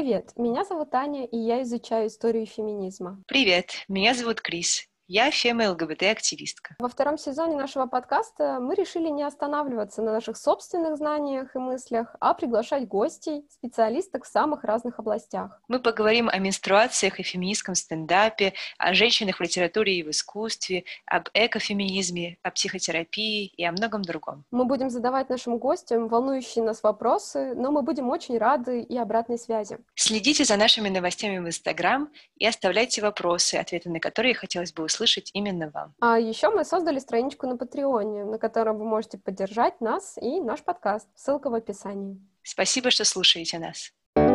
Привет, меня зовут Аня, и я изучаю историю феминизма. Привет, меня зовут Крис. Я фема-ЛГБТ-активистка. Во втором сезоне нашего подкаста мы решили не останавливаться на наших собственных знаниях и мыслях, а приглашать гостей, специалисток в самых разных областях. Мы поговорим о менструациях и феминистском стендапе, о женщинах в литературе и в искусстве, об экофеминизме, о психотерапии и о многом другом. Мы будем задавать нашим гостям волнующие нас вопросы, но мы будем очень рады и обратной связи. Следите за нашими новостями в Инстаграм и оставляйте вопросы, ответы на которые хотелось бы услышать именно вам. А еще мы создали страничку на Патреоне, на которой вы можете поддержать нас и наш подкаст. Ссылка в описании. Спасибо, что слушаете нас.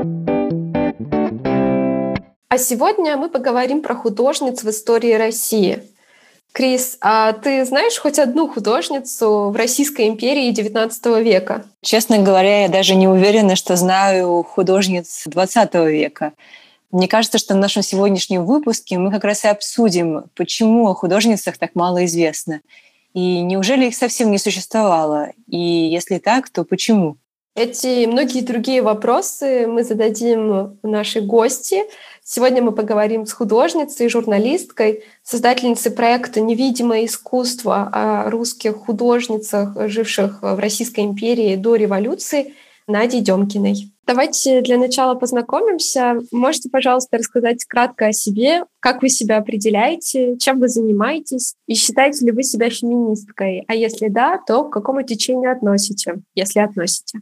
А сегодня мы поговорим про художниц в истории России. Крис, а ты знаешь хоть одну художницу в Российской империи XIX века? Честно говоря, я даже не уверена, что знаю художниц XX века. Мне кажется, что в нашем сегодняшнем выпуске мы как раз и обсудим, почему о художницах так мало известно. И неужели их совсем не существовало? И если так, то почему? Эти и многие другие вопросы мы зададим нашей гости. Сегодня мы поговорим с художницей, журналисткой, создательницей проекта «Невидимое искусство» о русских художницах, живших в Российской империи до революции, Надей Демкиной. Давайте для начала познакомимся. Можете, пожалуйста, рассказать кратко о себе, как вы себя определяете, чем вы занимаетесь, и считаете ли вы себя феминисткой? А если да, то к какому течению относите, если относите?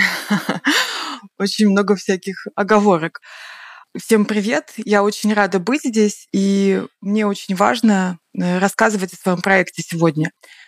Очень много всяких оговорок. Всем привет! Я очень рада быть здесь, и мне очень важно рассказывать о своем проекте сегодня.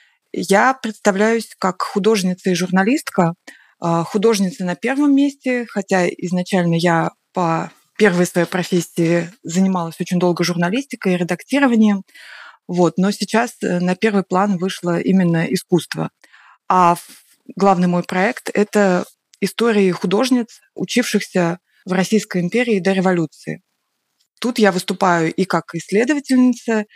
Я представляюсь как художница и журналистка. Художница на первом месте, хотя изначально я по первой своей профессии занималась очень долго журналистикой и редактированием. Но сейчас на первый план вышло именно искусство. А главный мой проект — это истории художниц, учившихся в Российской империи до революции. Тут я выступаю и как исследовательница,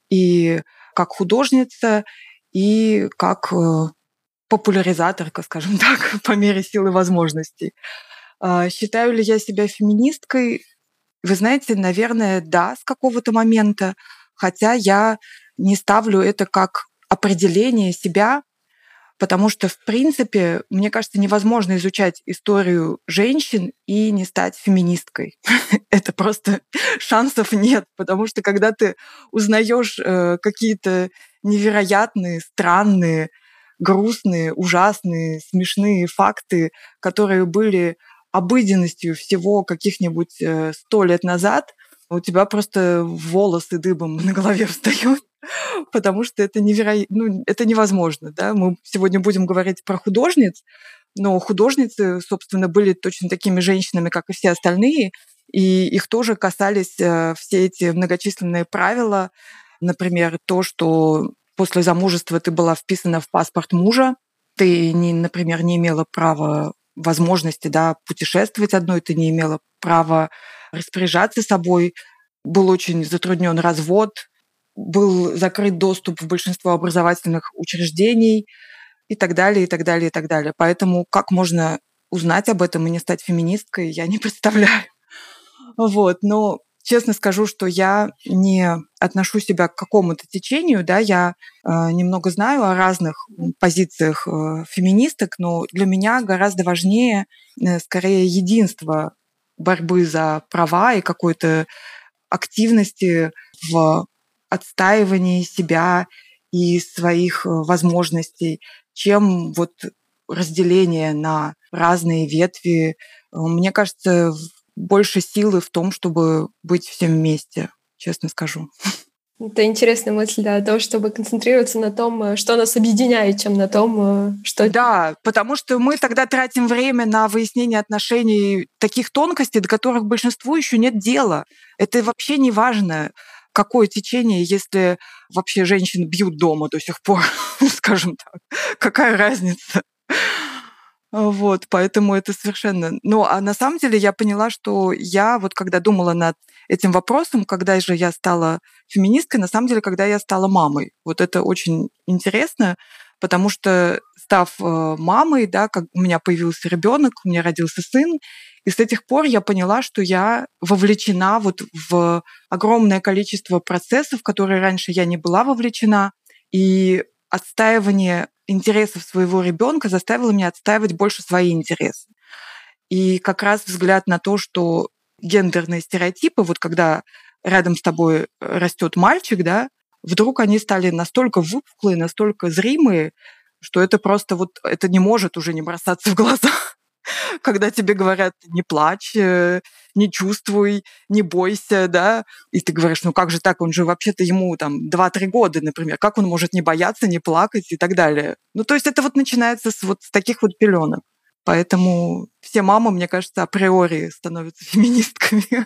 и как художница, и как популяризаторка, скажем так, по мере сил и возможностей. Считаю ли я себя феминисткой? Вы знаете, наверное, да, с какого-то момента, хотя я не ставлю это как определение себя, потому что, в принципе, мне кажется, невозможно изучать историю женщин и не стать феминисткой. Это просто шансов нет, потому что когда ты узнаешь какие-то невероятные, странные, грустные, ужасные, смешные факты, которые были обыденностью всего каких-нибудь 100 лет назад, у тебя просто волосы дыбом на голове встают, потому что это это невозможно. Да? Мы сегодня будем говорить про художниц, но художницы, собственно, были точно такими женщинами, как и все остальные, и их тоже касались все эти многочисленные правила. Например, то, что после замужества ты была вписана в паспорт мужа, ты, например, не имела права, возможности, путешествовать одной, ты не имела права распоряжаться собой, был очень затруднен развод, был закрыт доступ в большинство образовательных учреждений и так далее, и так далее, и так далее. Поэтому как можно узнать об этом и не стать феминисткой, я не представляю. Но честно скажу, что я не отношу себя к какому-то течению, я немного знаю о разных позициях феминисток, но для меня гораздо важнее скорее единство борьбы за права и какой-то активности в отстаивании себя и своих возможностей, чем разделение на разные ветви. Мне кажется, больше силы в том, чтобы быть всем вместе, честно скажу. Это интересная мысль, о том, чтобы концентрироваться на том, что нас объединяет, чем на том, что... Да, потому что мы тогда тратим время на выяснение отношений, таких тонкостей, до которых большинству еще нет дела. Это вообще не важно, какое течение, если вообще женщин бьют дома до сих пор, скажем так. Какая разница? Поэтому это совершенно... а на самом деле я поняла, что я когда думала над этим вопросом, когда же я стала феминисткой, на самом деле, когда я стала мамой. Это очень интересно, потому что, став мамой, да, как у меня появился ребенок, у меня родился сын, и с этих пор я поняла, что я вовлечена вот в огромное количество процессов, в которые раньше я не была вовлечена, и отстаивание интересов своего ребенка заставило меня отстаивать больше свои интересы. И как раз взгляд на то, что гендерные стереотипы, вот когда рядом с тобой растет мальчик, да, вдруг они стали настолько выпуклые, настолько зримые, что это просто вот это не может уже не бросаться в глаза. Когда тебе говорят: не плачь, не чувствуй, не бойся, да, и ты говоришь: ну как же так, он же вообще-то ему там 2-3 года, например, как он может не бояться, не плакать и так далее. Ну то есть это вот начинается с таких вот пеленок. Поэтому все мамы, мне кажется, априори становятся феминистками.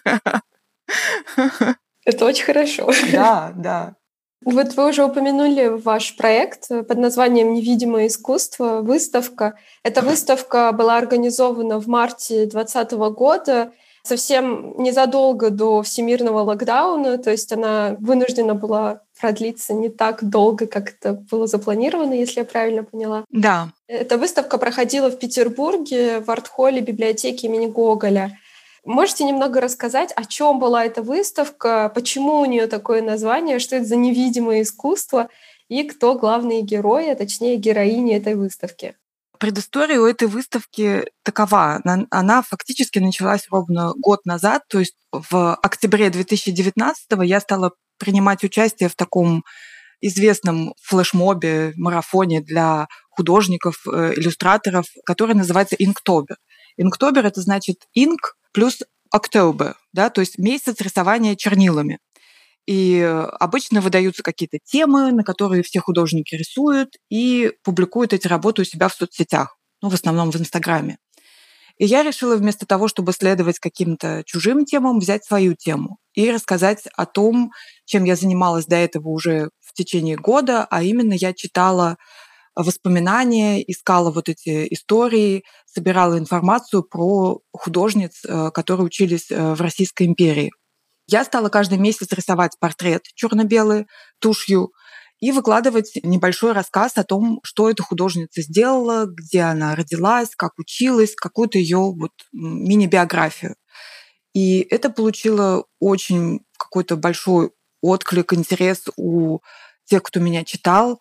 Это очень хорошо. Да, да. Вот вы уже упомянули ваш проект под названием «Невидимое искусство», выставка. Эта выставка была организована в марте 2020 года, совсем незадолго до всемирного локдауна, то есть она вынуждена была продлиться не так долго, как это было запланировано, если я правильно поняла. Да. Эта выставка проходила в Петербурге в арт-холле библиотеки имени Гоголя. Можете немного рассказать, о чем была эта выставка, почему у нее такое название, что это за невидимое искусство и кто главные герои, а точнее героини этой выставки? Предыстория у этой выставки такова. Она фактически началась ровно год назад, то есть в октябре 2019 я стала принимать участие в таком известном флешмобе, марафоне для художников, иллюстраторов, который называется «Инктобер». «Инктобер» — это значит «инк» плюс «октобер», да, то есть месяц рисования чернилами. И обычно выдаются какие-то темы, на которые все художники рисуют и публикуют эти работы у себя в соцсетях, ну, в основном в Инстаграме. И я решила вместо того, чтобы следовать каким-то чужим темам, взять свою тему и рассказать о том, чем я занималась до этого уже в течение года, а именно я читала воспоминания, искала вот эти истории, собирала информацию про художниц, которые учились в Российской империи. Я стала каждый месяц рисовать портрет черно-белый тушью и выкладывать небольшой рассказ о том, что эта художница сделала, где она родилась, как училась, какую-то ее вот мини-биографию. И это получило очень какой-то большой отклик, интерес у тех, кто меня читал.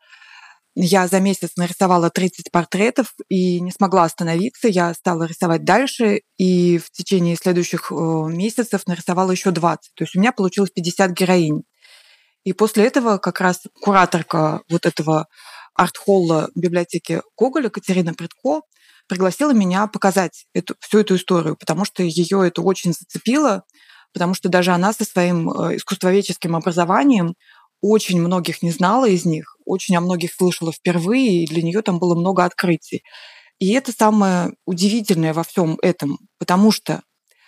Я за месяц нарисовала 30 портретов и не смогла остановиться. Я стала рисовать дальше, и в течение следующих месяцев нарисовала еще 20. То есть у меня получилось 50 героинь. И после этого как раз кураторка вот этого арт-холла библиотеки Гоголя Катерина Прядко пригласила меня показать всю эту историю, потому что ее это очень зацепило, потому что даже она со своим искусствоведческим образованием очень многих не знала из них, очень о многих слышала впервые, и для нее там было много открытий. И это самое удивительное во всем этом, потому что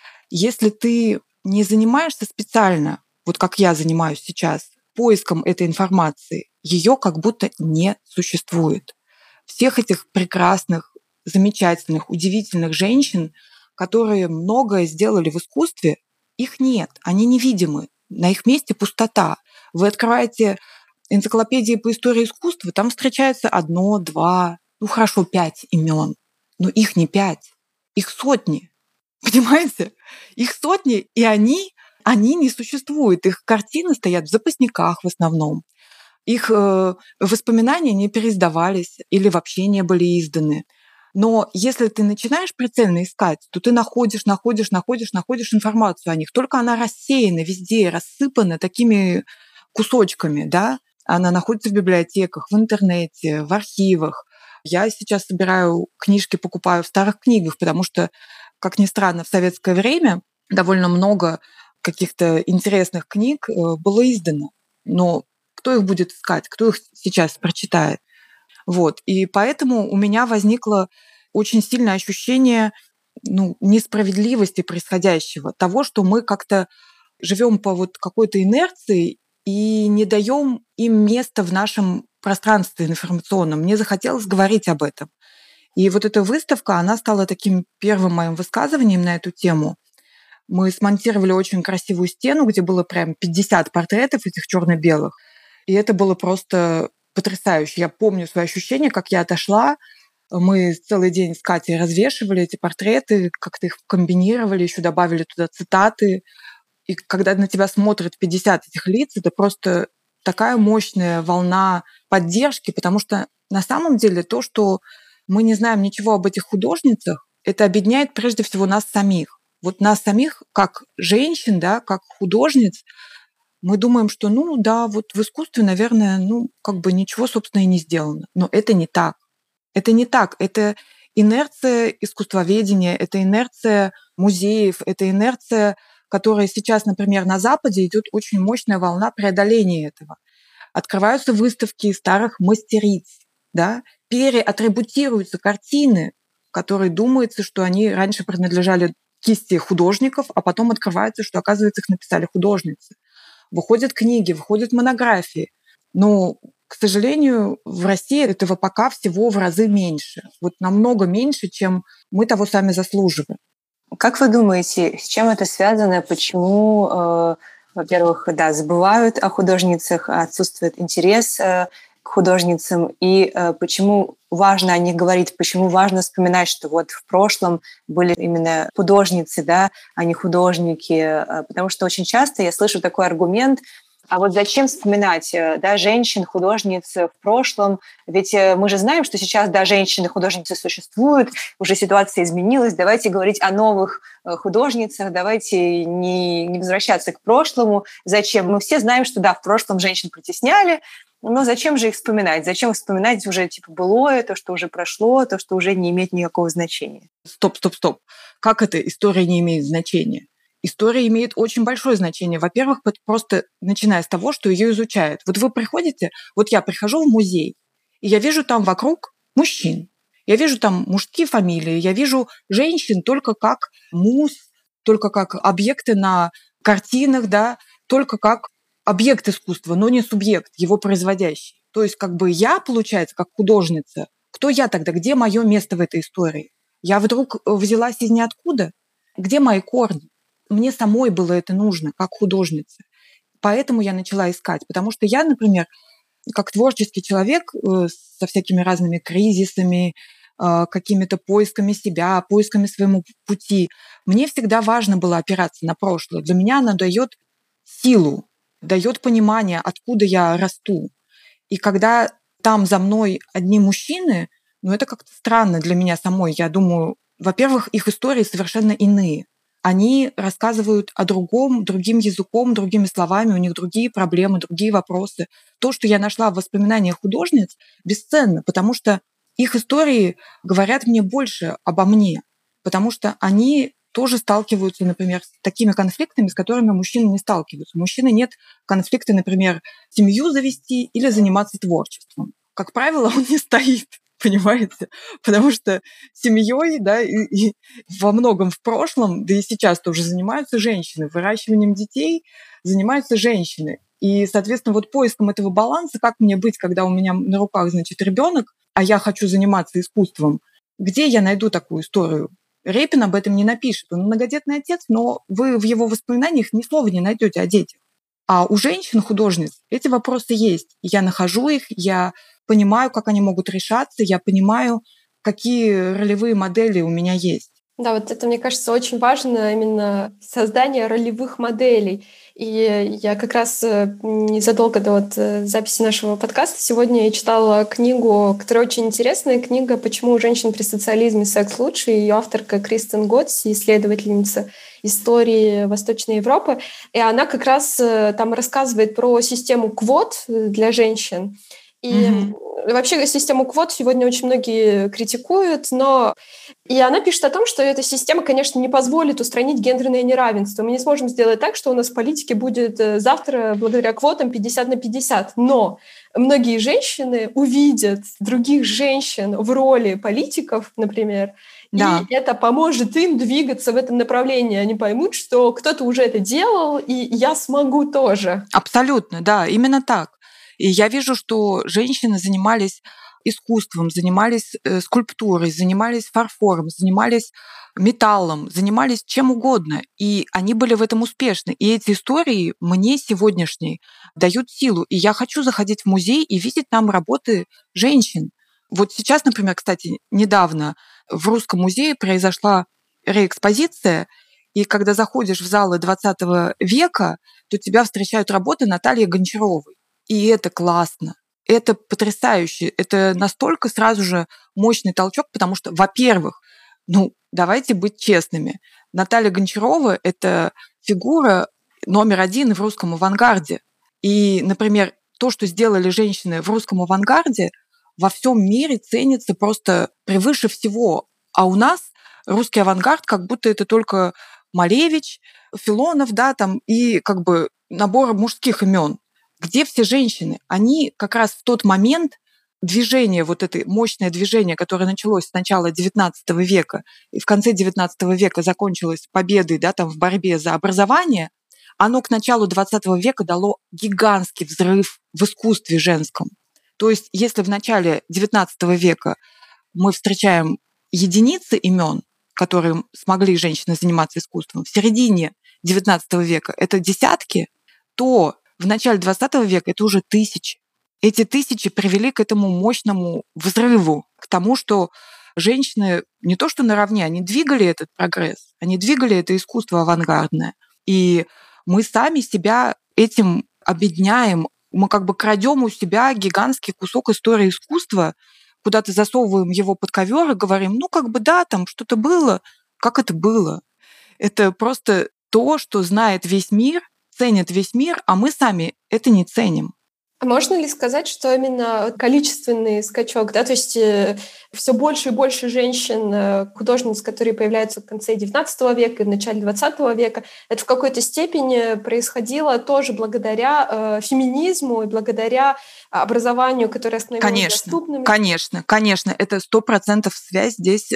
если ты не занимаешься специально, вот как я занимаюсь сейчас, поиском этой информации, ее как будто не существует. Всех этих прекрасных, замечательных, удивительных женщин, которые многое сделали в искусстве, их нет, они невидимы. На их месте пустота. Вы открываете энциклопедии по истории искусства, там встречается 1, 2, ну хорошо, 5 имен, но их не 5, их сотни. Понимаете? Их сотни, и они не существуют. Их картины стоят в запасниках в основном. Их воспоминания не переиздавались или вообще не были изданы. Но если ты начинаешь прицельно искать, то ты находишь информацию о них. Только она рассеяна везде, рассыпана такими кусочками, да. Она находится в библиотеках, в интернете, в архивах. Я сейчас собираю книжки, покупаю в старых книгах, потому что, как ни странно, в советское время довольно много каких-то интересных книг было издано. Но кто их будет искать? Кто их сейчас прочитает? Вот. И поэтому у меня возникло очень сильное ощущение несправедливости происходящего, того, что мы как-то живем по вот какой-то инерции и не даем им места в нашем пространстве информационном. Мне захотелось говорить об этом. И вот эта выставка, она стала таким первым моим высказыванием на эту тему. Мы смонтировали очень красивую стену, где было прям 50 портретов этих черно-белых. И это было просто потрясающе. Я помню свои ощущения, как я отошла. Мы целый день с Катей развешивали эти портреты, как-то их комбинировали, еще добавили туда цитаты. И когда на тебя смотрят 50 этих лиц, это просто такая мощная волна поддержки, потому что на самом деле то, что мы не знаем ничего об этих художницах, это объединяет прежде всего нас самих. Вот нас самих, как женщин, да, как художниц, мы думаем, что, вот в искусстве, наверное, ничего, собственно, и не сделано. Но это не так. Это не так. Это инерция искусствоведения, это инерция музеев, это инерция, которая сейчас, например, на Западе идет очень мощная волна преодоления этого. Открываются выставки старых мастериц, да? Переатрибутируются картины, которые думается, что они раньше принадлежали кисти художников, а потом открывается, что, оказывается, их написали художницы. Выходят книги, выходят монографии. Но, к сожалению, в России этого пока всего в разы меньше. Вот намного меньше, чем мы того сами заслуживаем. Как вы думаете, с чем это связано? Почему, во-первых, забывают о художницах, отсутствует интерес к художницам, и почему важно о них говорить, почему важно вспоминать, что вот в прошлом были именно художницы, да, а не художники? Потому что очень часто я слышу такой аргумент: а вот зачем вспоминать, да, женщин, художниц в прошлом? Ведь мы же знаем, что сейчас, да, женщины-художницы существуют, уже ситуация изменилась, давайте говорить о новых художницах, давайте не возвращаться к прошлому. Зачем? Мы все знаем, что, да, в прошлом женщин притесняли, но зачем же их вспоминать? Зачем вспоминать уже былое, то, что уже прошло, то, что уже не имеет никакого значения? Стоп. Как это история не имеет значения? История имеет очень большое значение. Во-первых, просто начиная с того, что ее изучают. Вот вы приходите, вот я прихожу в музей, и я вижу там вокруг мужчин. Я вижу там мужские фамилии, я вижу женщин только как муз, только как объекты на картинах, да, только как объект искусства, но не субъект, его производящий. То есть я, получается, как художница, кто я тогда, где мое место в этой истории? Я вдруг взялась из ниоткуда? Где мои корни? Мне самой было это нужно, как художнице. Поэтому я начала искать. Потому что я, например, как творческий человек со всякими разными кризисами, какими-то поисками себя, поисками своему пути, мне всегда важно было опираться на прошлое. Для меня оно дает силу, дает понимание, откуда я расту. И когда там за мной одни мужчины, это как-то странно для меня самой. Я думаю, во-первых, их истории совершенно иные. Они рассказывают о другим языком, другими словами, у них другие проблемы, другие вопросы. То, что я нашла в воспоминаниях художниц, бесценно, потому что их истории говорят мне больше обо мне, потому что они тоже сталкиваются, например, с такими конфликтами, с которыми мужчины не сталкиваются. У мужчины нет конфликта, например, семью завести или заниматься творчеством. Как правило, он не стоит. Понимаете? Потому что семьей, да, и во многом в прошлом, да и сейчас тоже занимаются женщины. Выращиванием детей занимаются женщины. И, соответственно, вот поиском этого баланса, как мне быть, когда у меня на руках, ребенок, а я хочу заниматься искусством, где я найду такую историю? Репин об этом не напишет. Он многодетный отец, но вы в его воспоминаниях ни слова не найдете о детях. А у женщин-художниц эти вопросы есть. Я нахожу их, я понимаю, как они могут решаться, я понимаю, какие ролевые модели у меня есть. Да, вот это, мне кажется, очень важно, именно создание ролевых моделей. И я как раз незадолго до записи нашего подкаста сегодня я читала книгу, которая очень интересная, книга «Почему у женщин при социализме секс лучше». Ее авторка Кристен Готси, исследовательница истории Восточной Европы. И она как раз там рассказывает про систему квот для женщин. И вообще систему квот сегодня очень многие критикуют, но и она пишет о том, что эта система, конечно, не позволит устранить гендерное неравенство. Мы не сможем сделать так, что у нас в политике будет завтра, благодаря квотам, 50/50. Но многие женщины увидят других женщин в роли политиков, например, да. И это поможет им двигаться в этом направлении. Они поймут, что кто-то уже это делал, и я смогу тоже. Абсолютно, да, именно так. И я вижу, что женщины занимались искусством, занимались скульптурой, занимались фарфором, занимались металлом, занимались чем угодно. И они были в этом успешны. И эти истории мне сегодняшние дают силу. И я хочу заходить в музей и видеть там работы женщин. Вот сейчас, например, кстати, недавно в Русском музее произошла реэкспозиция, и когда заходишь в залы 20 века, то тебя встречают работы Натальи Гончаровой. И это классно. Это потрясающе. Это настолько сразу же мощный толчок, потому что, во-первых, давайте быть честными. Наталья Гончарова — это фигура номер один в русском авангарде. И, например, то, что сделали женщины в русском авангарде, во всем мире ценится просто превыше всего. А у нас русский авангард как будто это только Малевич, Филонов, да, там, и как бы набор мужских имен. Где все женщины? Они как раз в тот момент движение, вот это мощное движение, которое началось с начала XIX века и в конце XIX века закончилось победой, да, там, в борьбе за образование, оно к началу XX века дало гигантский взрыв в искусстве женском. То есть если в начале XIX века мы встречаем единицы имен, которые смогли женщины заниматься искусством, в середине XIX века это десятки, то в начале XX века это уже тысячи. Эти тысячи привели к этому мощному взрыву, к тому, что женщины не то что наравне, они двигали этот прогресс, они двигали это искусство авангардное. И мы сами себя этим обедняем, мы как бы крадем у себя гигантский кусок истории искусства, куда-то засовываем его под ковер и говорим, да, там что-то было, как это было. Это просто то, что знает весь мир, ценит весь мир, а мы сами это не ценим. А можно ли сказать, что именно количественный скачок, да, то есть все больше и больше женщин, художниц, которые появляются в конце XIX века и в начале XX века, это в какой-то степени происходило тоже благодаря феминизму и благодаря образованию, которое становилось доступным? Конечно. Это 100% связь здесь.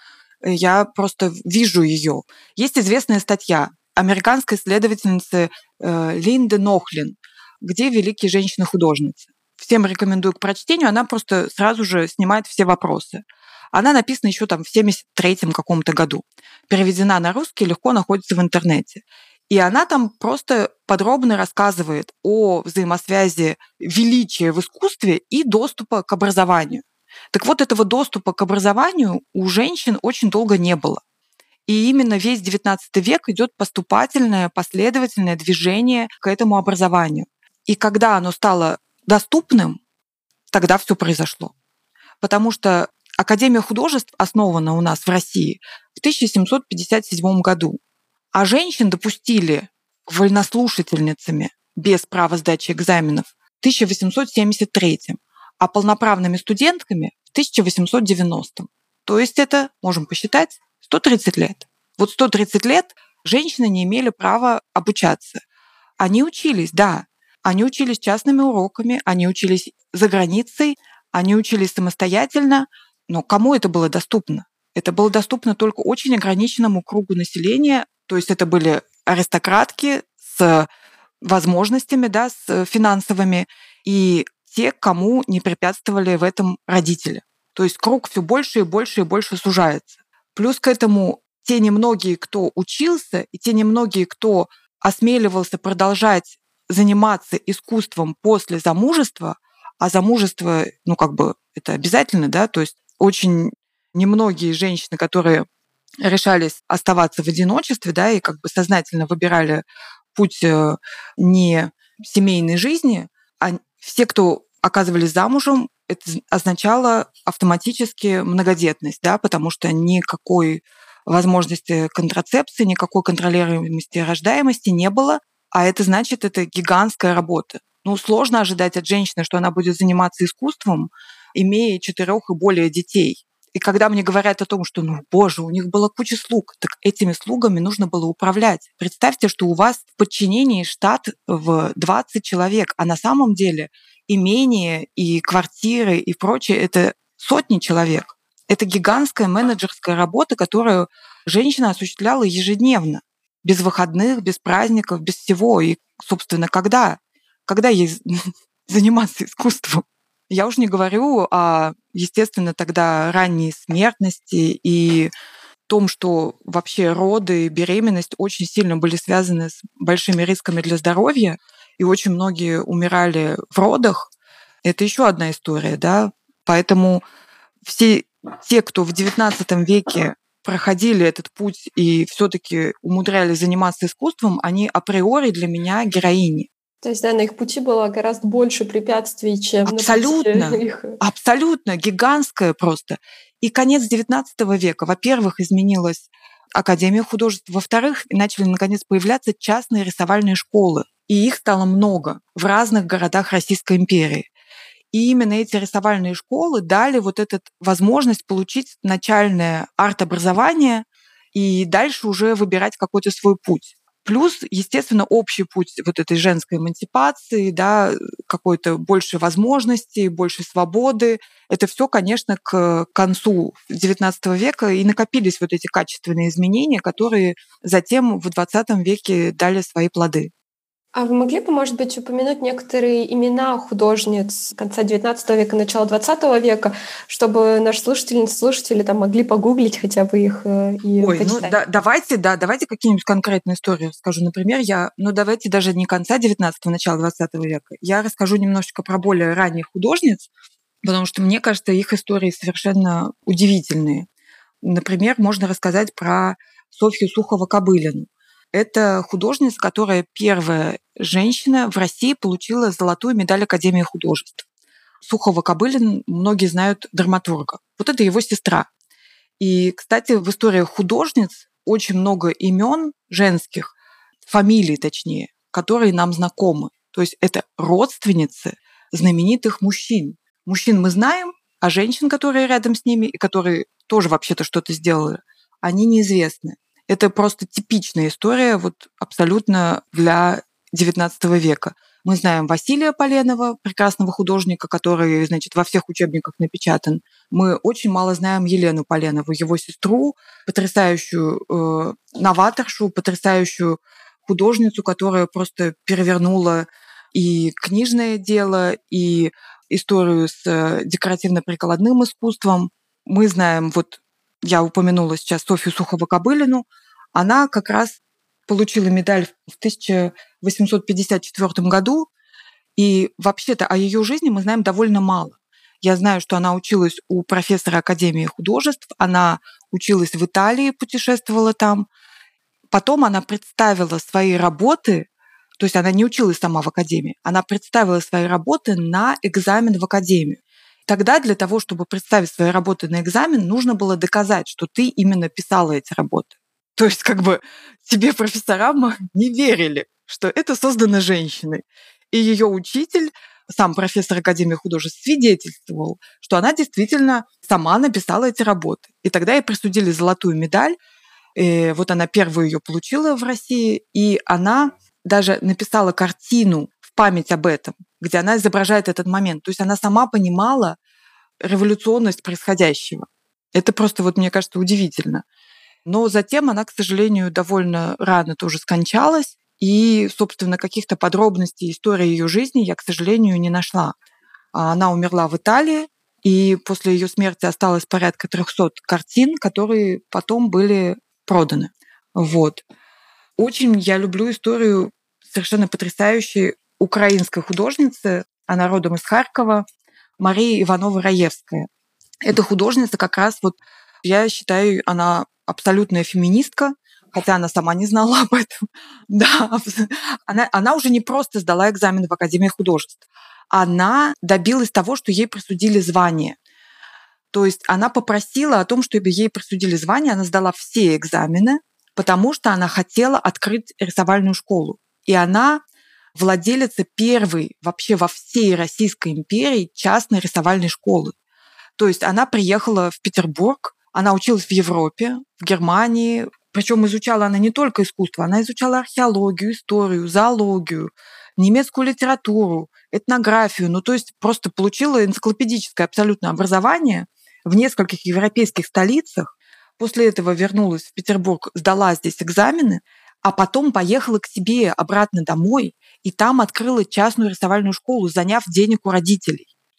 Я просто вижу ее. Есть известная статья американской исследовательницы Линды Нохлин, где великие женщины-художницы. Всем рекомендую к прочтению, она просто сразу же снимает все вопросы. Она написана еще там в 73-м каком-то году. Переведена на русский, легко находится в интернете. И она там просто подробно рассказывает о взаимосвязи величия в искусстве и доступа к образованию. Так вот, этого доступа к образованию у женщин очень долго не было. И именно весь XIX век идет поступательное, последовательное движение к этому образованию. И когда оно стало доступным, тогда все произошло. Потому что Академия художеств основана у нас в России в 1757 году. А женщин допустили вольнослушательницами без права сдачи экзаменов в 1873, а полноправными студентками в 1890. То есть это, можем посчитать, 130 лет. Вот 130 лет женщины не имели права обучаться. Они учились, да. Они учились частными уроками, они учились за границей, они учились самостоятельно. Но кому это было доступно? Это было доступно только очень ограниченному кругу населения. То есть это были аристократки с возможностями, да, с финансовыми, и те, кому не препятствовали в этом родители. То есть круг все больше и больше и больше сужается. Плюс к этому те немногие, кто учился, и те немногие, кто осмеливался продолжать заниматься искусством после замужества, а замужество, это обязательно, да, то есть очень немногие женщины, которые решались оставаться в одиночестве, да, и как бы сознательно выбирали путь не семейной жизни, а все, кто оказывались замужем, это означало автоматически многодетность, да, потому что никакой возможности контрацепции, никакой контролируемости рождаемости не было, а это значит, это гигантская работа. Сложно ожидать от женщины, что она будет заниматься искусством, имея 4 и более детей. И когда мне говорят о том, что, боже, у них была куча слуг, так этими слугами нужно было управлять. Представьте, что у вас в подчинении штат в 20 человек, а на самом деле имение и квартиры и прочее — это сотни человек. Это гигантская менеджерская работа, которую женщина осуществляла ежедневно, без выходных, без праздников, без всего. И, собственно, когда ей заниматься искусством? Я уж не говорю о естественно, тогда ранней смертности и том, что вообще роды и беременность очень сильно были связаны с большими рисками для здоровья, и очень многие умирали в родах, это еще одна история, да. Поэтому все те, кто в XIX веке проходили этот путь и все-таки умудрялись заниматься искусством, они априори для меня героини. То есть, да, на их пути было гораздо больше препятствий, чем абсолютно, на пути их. Абсолютно, гигантское просто. И конец XIX века, во-первых, изменилась Академия художеств, во-вторых, начали наконец появляться частные рисовальные школы, и их стало много в разных городах Российской империи. И именно эти рисовальные школы дали вот эту возможность получить начальное арт-образование и дальше уже выбирать какой-то свой путь. Плюс, естественно, общий путь вот этой женской эмансипации, да, какой-то больше возможностей, больше свободы. Это все, конечно, к концу XIX века и накопились вот эти качественные изменения, которые затем в XX веке дали свои плоды. А вы могли бы, может быть, упомянуть некоторые имена художниц конца XIX века, начала XX века, чтобы наши слушатели там могли погуглить хотя бы их и почитать? Давайте какие-нибудь конкретные истории расскажу. Например, давайте даже не конца XIX, начала XX века. Я расскажу немножечко про более ранних художниц, потому что, мне кажется, их истории совершенно удивительные. Например, можно рассказать про Софью Сухово-Кобылину. Это художница, которая первая женщина в России получила золотую медаль Академии художеств. Сухово-Кобылин многие знают драматурга. Вот это его сестра. И, кстати, в истории художниц очень много имен женских, фамилий точнее, которые нам знакомы. То есть это родственницы знаменитых мужчин. Мужчин мы знаем, а женщин, которые рядом с ними и которые тоже вообще-то что-то сделали, они неизвестны. Это просто типичная история вот абсолютно для XIX века. Мы знаем Василия Поленова, прекрасного художника, который, значит, во всех учебниках напечатан. Мы очень мало знаем Елену Поленову, его сестру, потрясающую новаторшу, потрясающую художницу, которая просто перевернула и книжное дело, и историю с декоративно-прикладным искусством. Мы знаем, вот я упомянула сейчас Софью Сухово-Кобылину, она как раз получила медаль в 1854 году, и вообще-то о ее жизни мы знаем довольно мало. Я знаю, что она училась у профессора Академии художеств, она училась в Италии, путешествовала там. Потом она представила свои работы, то есть она не училась сама в Академии, она представила свои работы на экзамен в Академию. Тогда для того, чтобы представить свои работы на экзамен, нужно было доказать, что ты именно писала эти работы. То есть как бы тебе профессорам не верили, что это создано женщиной. И ее учитель, сам профессор Академии художеств, свидетельствовал, что она действительно сама написала эти работы. И тогда ей присудили золотую медаль. И вот она первую ее получила в России, и она даже написала картину в память об этом, где она изображает этот момент. То есть она сама понимала революционность происходящего. Это просто, вот, мне кажется, удивительно. Но затем она, к сожалению, довольно рано тоже скончалась, и, собственно, каких-то подробностей истории ее жизни я, к сожалению, не нашла. Она умерла в Италии, и после ее смерти осталось порядка 300 картин, которые потом были проданы. Вот. Очень я люблю историю совершенно потрясающей украинской художницы, она родом из Харькова, Мария Иванова-Раевская. Эта художница как раз, вот, я считаю, она абсолютная феминистка, хотя она сама не знала об этом. Да, она уже не просто сдала экзамен в Академии художеств, она добилась того, что ей присудили звание. То есть она попросила о том, чтобы ей присудили звание, она сдала все экзамены, потому что она хотела открыть рисовальную школу. И она владелица первой вообще во всей Российской империи частной рисовальной школы. То есть она приехала в Петербург, она училась в Европе, в Германии, причем изучала она не только искусство, она изучала археологию, историю, зоологию, немецкую литературу, этнографию, то есть просто получила энциклопедическое абсолютно образование в нескольких европейских столицах. После этого вернулась в Петербург, сдала здесь экзамены, а потом поехала к себе обратно домой и там открыла частную рисовальную школу, заняв денег у родителей.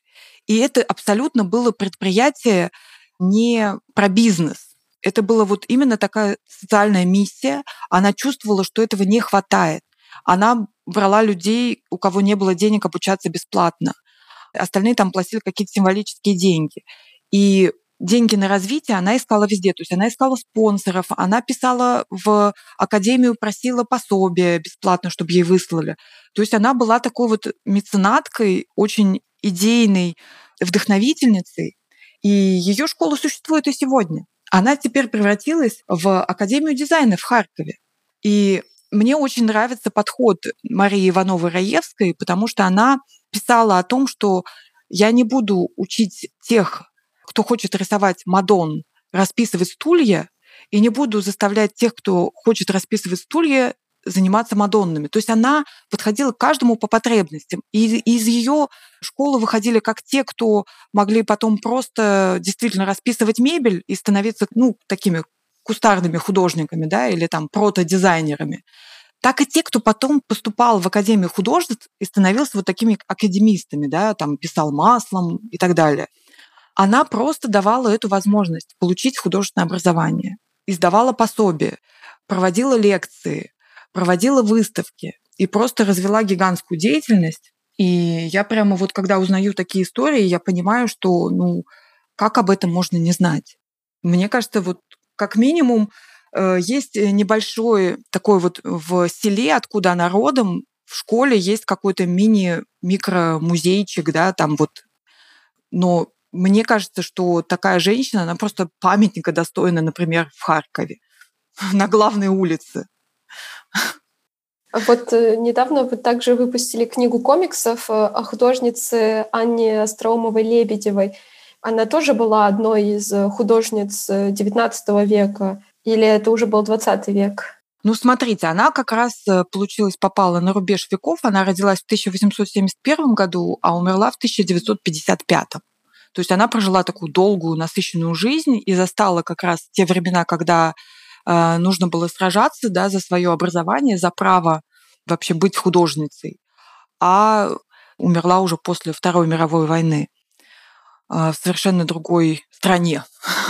И это абсолютно было предприятие не про бизнес. Это была вот именно такая социальная миссия. Она чувствовала, что этого не хватает. Она брала людей, у кого не было денег, обучаться бесплатно. Остальные там платили какие-то символические деньги. И деньги на развитие она искала везде. То есть она искала спонсоров, она писала в академию, просила пособия бесплатно, чтобы ей выслали. То есть она была такой вот меценаткой, очень идейной вдохновительницей. И ее школа существует и сегодня. Она теперь превратилась в Академию дизайна в Харькове. И мне очень нравится подход Марии Ивановой-Раевской, потому что она писала о том, что я не буду учить тех, кто хочет рисовать Мадон, расписывать стулья, и не буду заставлять тех, кто хочет расписывать стулья, заниматься Мадоннами. То есть она подходила к каждому по потребностям. И из ее школы выходили как те, кто могли потом просто действительно расписывать мебель и становиться такими кустарными художниками, да, или там протодизайнерами, так и те, кто потом поступал в Академию художеств и становился вот такими академистами, да, там писал маслом и так далее. Она просто давала эту возможность получить художественное образование, издавала пособия, проводила лекции, проводила выставки и просто развела гигантскую деятельность. И я прямо вот когда узнаю такие истории, я понимаю, что как об этом можно не знать. Мне кажется, вот как минимум есть небольшой такой вот в селе, откуда она родом, в школе есть какой-то микромузейчик, да, там вот. Но мне кажется, что такая женщина, она просто памятника достойна, например, в Харькове, на главной улице. Вот недавно вы также выпустили книгу комиксов о художнице Анне Остроумовой-Лебедевой. Она тоже была одной из художниц XIX века, или это уже был XX век? Смотрите, она как раз попала на рубеж веков. Она родилась в 1871 году, а умерла в 1955. То есть она прожила такую долгую, насыщенную жизнь и застала как раз те времена, когда нужно было сражаться, да, за свое образование, за право вообще быть художницей, а умерла уже после Второй мировой войны в совершенно другой стране.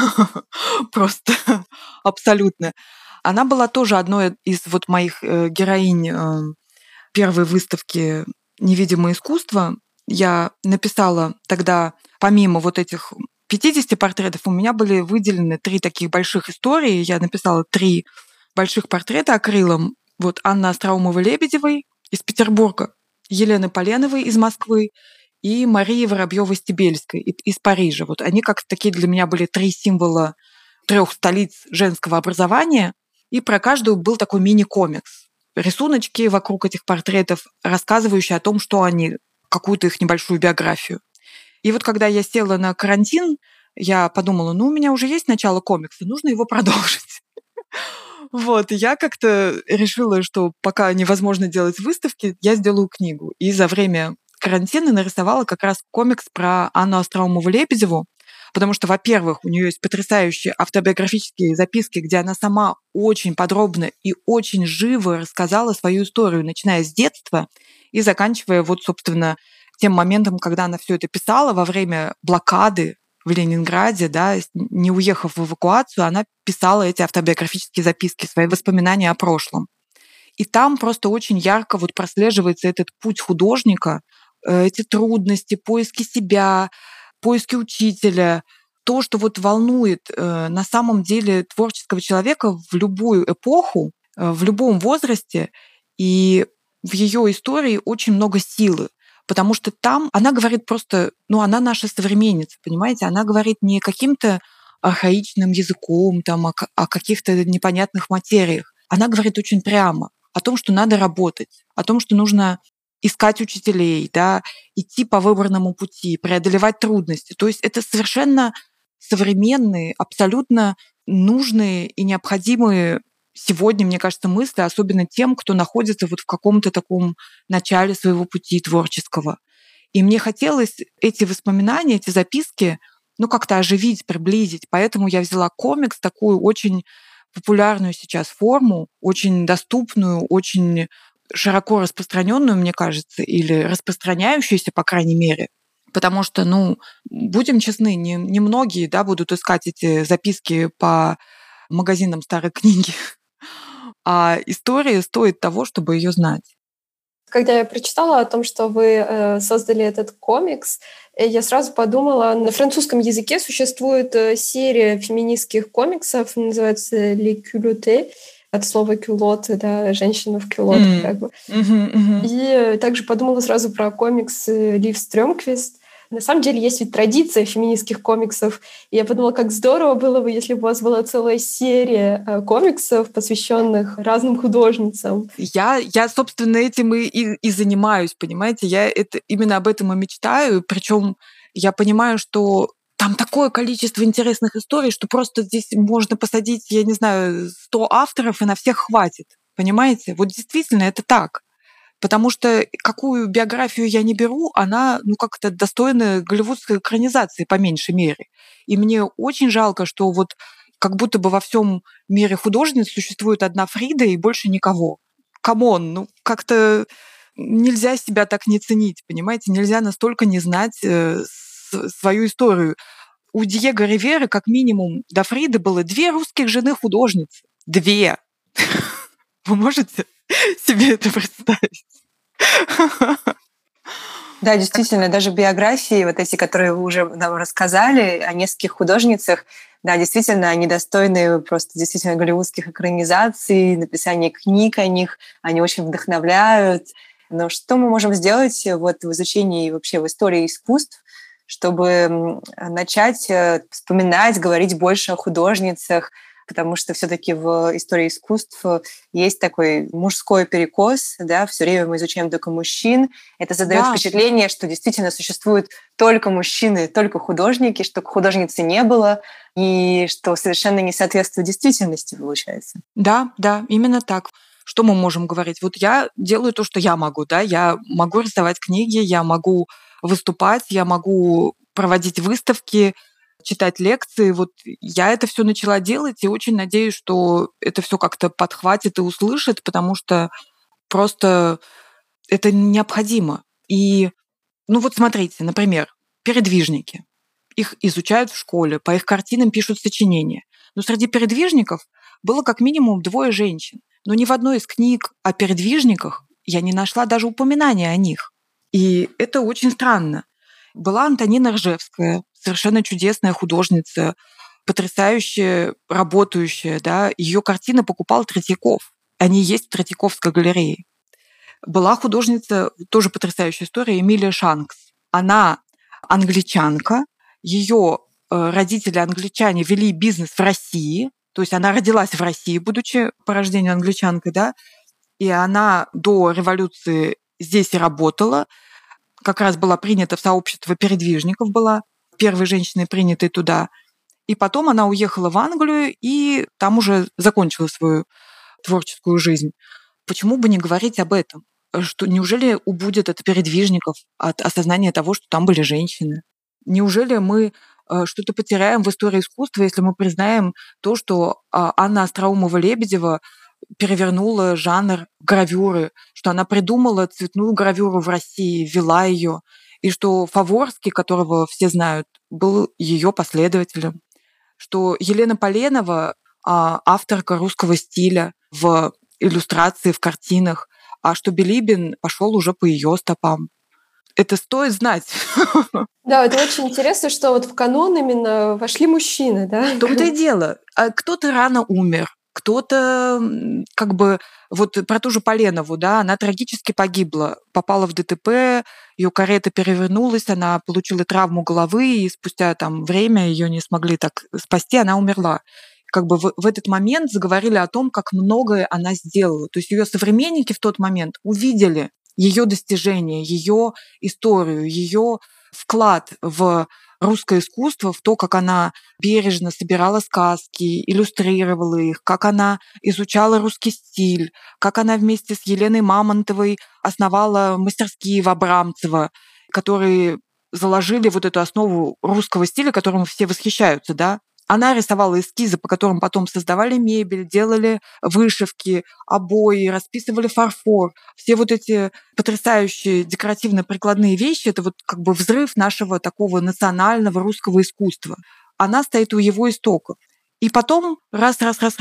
Просто абсолютно. Она была тоже одной из вот моих героинь первой выставки «Невидимое искусство». Я написала тогда, помимо вот этих 50 портретов, у меня были выделены 3 таких больших истории. Я написала 3 больших портрета акрилом. Вот Анны Остроумовой-Лебедевой из Петербурга, Елены Поленовой из Москвы и Марии Воробьёвой-Стебельской из Парижа. Вот они как такие для меня были 3 символа 3 столиц женского образования. И про каждую был такой мини-комикс. Рисуночки вокруг этих портретов, рассказывающие о том, что они, какую-то их небольшую биографию. И вот когда я села на карантин, я подумала, у меня уже есть начало комикса, нужно его продолжить. Вот, и я как-то решила, что пока невозможно делать выставки, я сделаю книгу. И за время карантина нарисовала как раз комикс про Анну Остроумову-Лебедеву, потому что, во-первых, у нее есть потрясающие автобиографические записки, где она сама очень подробно и очень живо рассказала свою историю, начиная с детства и заканчивая вот, собственно, тем моментом, когда она все это писала во время блокады в Ленинграде, да, не уехав в эвакуацию, она писала эти автобиографические записки, свои воспоминания о прошлом. И там просто очень ярко вот прослеживается этот путь художника, эти трудности, поиски себя, поиски учителя, то, что вот волнует на самом деле творческого человека в любую эпоху, в любом возрасте. И в ее истории очень много силы. Потому что там она говорит просто, она наша современница, понимаете? Она говорит не каким-то архаичным языком, там, о каких-то непонятных материях. Она говорит очень прямо о том, что надо работать, о том, что нужно искать учителей, да, идти по выбранному пути, преодолевать трудности. То есть это совершенно современные, абсолютно нужные и необходимые сегодня, мне кажется, мысли, особенно тем, кто находится вот в каком-то таком начале своего пути творческого. И мне хотелось эти воспоминания, эти записки, как-то оживить, приблизить. Поэтому я взяла комикс, такую очень популярную сейчас форму, очень доступную, очень широко распространенную, мне кажется, или распространяющуюся, по крайней мере. Потому что, будем честны, немногие, да, будут искать эти записки по магазинам старой книги, а история стоит того, чтобы ее знать. Когда я прочитала о том, что вы создали этот комикс, я сразу подумала, на французском языке существует серия феминистских комиксов, называется «Les culottes», от слова «кюлот», да, женщина в кюлотах, как бы. И также подумала сразу про комикс Лив Стрёмквист. На самом деле есть ведь традиция феминистских комиксов. И я подумала, как здорово было бы, если бы у вас была целая серия комиксов, посвященных разным художницам. Я собственно, этим и занимаюсь, понимаете? Я именно об этом и мечтаю. Причем я понимаю, что там такое количество интересных историй, что просто здесь можно посадить, я не знаю, 100 авторов, и на всех хватит. Понимаете? Вот действительно это так. Потому что какую биографию я не беру, она как-то достойна голливудской экранизации, по меньшей мере. И мне очень жалко, что вот как будто бы во всем мире художниц существует одна Фрида и больше никого. Камон, как-то нельзя себя так не ценить, понимаете? Нельзя настолько не знать свою историю. У Диего Риверы как минимум до Фриды было 2 русских жены художницы. 2. Вы можете себе это представить? Да, действительно, даже биографии, вот эти, которые вы уже нам рассказали, о нескольких художницах, да, действительно, они достойны просто действительно голливудских экранизаций, написания книг о них, они очень вдохновляют. Но что мы можем сделать вот в изучении и вообще в истории искусств, чтобы начать вспоминать, говорить больше о художницах, потому что все-таки в истории искусств есть такой мужской перекос, да, все время мы изучаем только мужчин. Это задает впечатление, что действительно существуют только мужчины, только художники, что художницы не было, и что совершенно не соответствует действительности, получается. Да, именно так. Что мы можем говорить? Вот я делаю то, что я могу, да, я могу рисовать книги, я могу выступать, я могу проводить выставки, читать лекции. Вот я это все начала делать и очень надеюсь, что это все как-то подхватит и услышит, потому что просто это необходимо. И, вот смотрите, например, передвижники. Их изучают в школе, по их картинам пишут сочинения. Но среди передвижников было как минимум 2 женщин. Но ни в одной из книг о передвижниках я не нашла даже упоминания о них. И это очень странно. Была Антонина Ржевская, совершенно чудесная художница, потрясающая, работающая. Да? Ее картины покупал Третьяков. Они есть в Третьяковской галерее. Была художница, тоже потрясающая история, Эмилия Шанкс. Она англичанка, ее родители англичане вели бизнес в России, то есть она родилась в России, будучи по рождению англичанкой, да, и она до революции здесь и работала, как раз была принята в сообщество передвижников, была первой женщиной, принятой туда. И потом она уехала в Англию и там уже закончила свою творческую жизнь. Почему бы не говорить об этом? Что неужели убудет от передвижников, от осознания того, что там были женщины? Неужели мы что-то потеряем в истории искусства, если мы признаем то, что Анна Остроумова-Лебедева перевернула жанр гравюры, что она придумала цветную гравюру в России, ввела ее, и что Фаворский, которого все знают, был ее последователем, что Елена Поленова авторка русского стиля в иллюстрации, в картинах, а что Билибин пошел уже по ее стопам. Это стоит знать. Да, это очень интересно, что вот в канон именно вошли мужчины, да? В том-то и дело. Кто-то рано умер, кто-то как бы вот про ту же Поленову, да, она трагически погибла, попала в ДТП, ее карета перевернулась, она получила травму головы, и спустя там время ее не смогли так спасти, она умерла. Как бы в этот момент заговорили о том, как многое она сделала. То есть ее современники в тот момент увидели ее достижения, ее историю, ее вклад в русское искусство, в то, как она бережно собирала сказки, иллюстрировала их, как она изучала русский стиль, как она вместе с Еленой Мамонтовой основала мастерские в Абрамцево, которые заложили вот эту основу русского стиля, которым все восхищаются, да. Она рисовала эскизы, по которым потом создавали мебель, делали вышивки, обои, расписывали фарфор. Все вот эти потрясающие декоративно-прикладные вещи — это вот как бы взрыв нашего такого национального русского искусства. Она стоит у его истоков. И потом раз,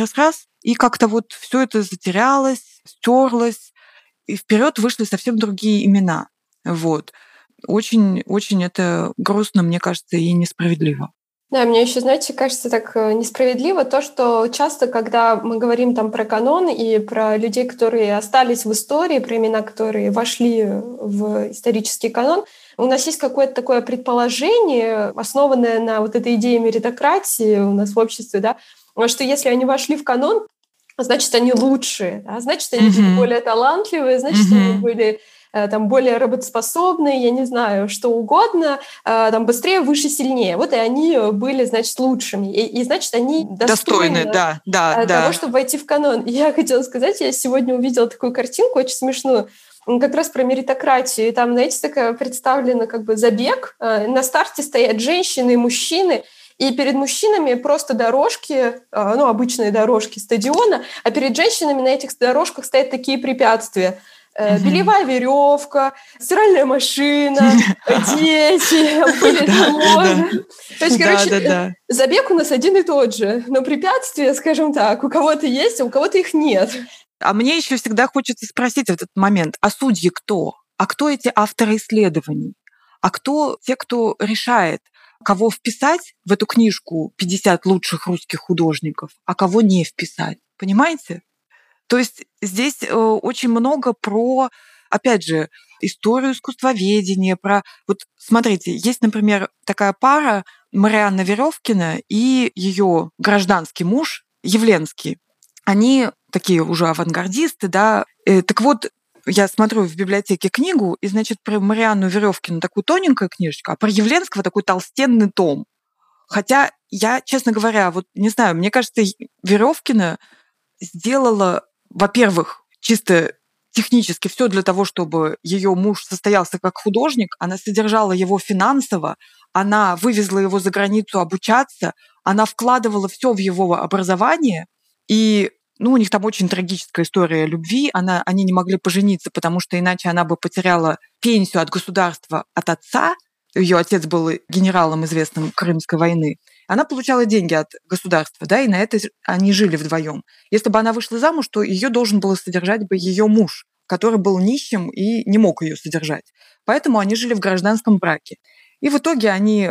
и как-то вот все это затерялось, стерлось, и вперед вышли совсем другие имена. Вот. Очень, очень это грустно, мне кажется, и несправедливо. Да, мне еще, знаете, кажется так несправедливо то, что часто, когда мы говорим там про канон и про людей, которые остались в истории, про имена, которые вошли в исторический канон, у нас есть какое-то такое предположение, основанное на вот этой идее меритократии у нас в обществе, да, что если они вошли в канон, значит, они лучшие, да? Значит, они были более талантливые, значит, они были там более работоспособные, я не знаю, что угодно, там быстрее, выше, сильнее. Вот и они были, значит, лучшими. И значит, они достойны того, чтобы войти в канон. И я хотела сказать, я сегодня увидела такую картинку очень смешную, как раз про меритократию. И там, знаете, такая представлена как бы забег. На старте стоят женщины и мужчины, и перед мужчинами просто дорожки, обычные дорожки стадиона, а перед женщинами на этих дорожках стоят такие препятствия. Белевая веревка, стиральная машина, дети, пылесос. То есть, короче, забег у нас один и тот же, но препятствия, скажем так, у кого-то есть, а у кого-то их нет. А мне еще всегда хочется спросить в этот момент, а судьи кто? А кто эти авторы исследований? А кто те, кто решает, кого вписать в эту книжку 50 лучших русских художников, а кого не вписать? Понимаете? То есть здесь очень много про, опять же, историю искусствоведения, про... Вот смотрите, есть, например, такая пара Марианна Верёвкина и ее гражданский муж Явленский. Они такие уже авангардисты, да. Так вот, я смотрю в библиотеке книгу, и, значит, про Марианну Верёвкину такую тоненькая книжечка, а про Явленского такой толстенный том. Хотя я, честно говоря, вот не знаю, мне кажется, Верёвкина сделала, во-первых, чисто технически все для того, чтобы ее муж состоялся как художник, она содержала его финансово, она вывезла его за границу обучаться, она вкладывала все в его образование, и у них там очень трагическая история любви, они не могли пожениться, потому что иначе она бы потеряла пенсию от государства от отца, ее отец был генералом известным Крымской войны, она получала деньги от государства, да, и на это они жили вдвоем. Если бы она вышла замуж, то ее должен был содержать бы ее муж, который был нищим и не мог ее содержать. Поэтому они жили в гражданском браке. И в итоге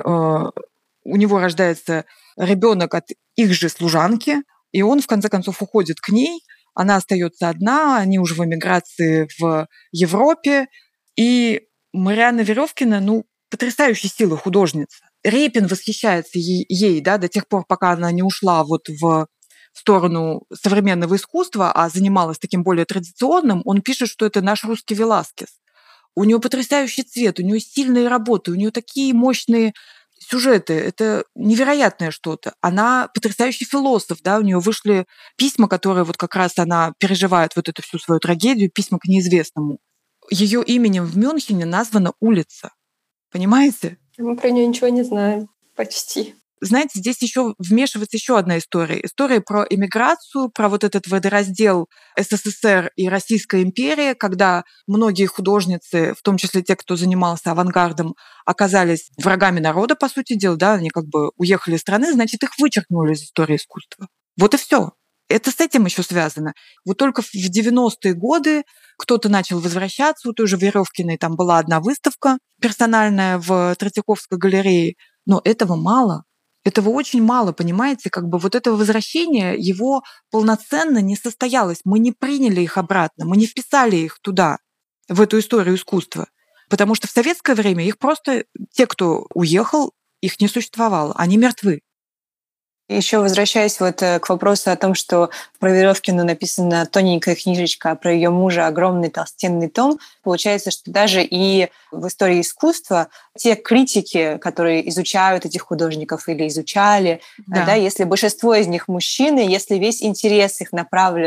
у него рождается ребенок от их же служанки, и он в конце концов уходит к ней, она остается одна, они уже в эмиграции в Европе, и Марианна Верёвкина, потрясающей силы художница. Репин восхищается ей, да, до тех пор, пока она не ушла вот в сторону современного искусства, а занималась таким более традиционным. Он пишет, что это наш русский Веласкес. У нее потрясающий цвет, у нее сильные работы, у нее такие мощные сюжеты. Это невероятное что-то. Она потрясающий философ, да, у нее вышли письма, которые вот как раз она переживает вот эту всю свою трагедию, письма к неизвестному. Ее именем в Мюнхене названа улица. Понимаете? Мы про нее ничего не знаем. Почти. Знаете, здесь еще вмешивается еще одна история. История про эмиграцию, про вот этот водораздел СССР и Российская империя, когда многие художницы, в том числе те, кто занимался авангардом, оказались врагами народа, по сути дела, да, они как бы уехали из страны, значит, их вычеркнули из истории искусства. Вот и все. Это с этим еще связано. Вот только в 90-е годы кто-то начал возвращаться. У той же Верёвкиной там была одна выставка персональная в Третьяковской галерее. Но этого мало. Этого очень мало, понимаете? Как бы вот этого возвращения, его полноценно не состоялось. Мы не приняли их обратно, мы не вписали их туда, в эту историю искусства. Потому что в советское время их просто... Те, кто уехал, их не существовало. Они мертвы. Еще возвращаясь вот к вопросу о том, что про Верёвкину написана тоненькая книжечка, а про ее мужа огромный толстенный том, получается, что даже и в истории искусства те критики, которые изучают этих художников или изучали, да, если большинство из них мужчины, если весь интерес их направлен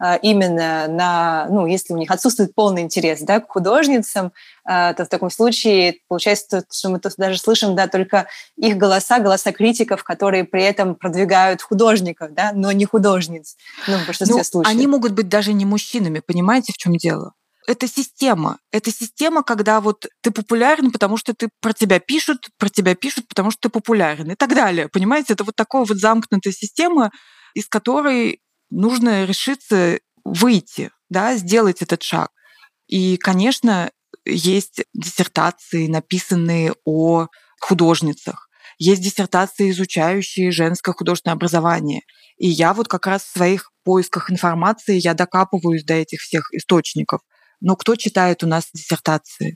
именно на, ну, если у них отсутствует полный интерес, да, к художницам, то в таком случае получается, что мы тут даже слышим, да, только их голоса критиков, которые при этом продвигают художников, да, но не художниц, ну, в большинстве случаев. Они могут быть даже не мужчинами, понимаете, в чем дело? Это система. Это система, когда вот ты популярен, потому что про тебя пишут, потому что ты популярен и так далее. Понимаете, это вот такая вот замкнутая система, из которой нужно решиться выйти, да, сделать этот шаг. И, конечно, есть диссертации, написанные о художницах. Есть диссертации, изучающие женское художественное образование. И я вот как раз в своих поисках информации я докапываюсь до этих всех источников. Но кто читает у нас диссертации?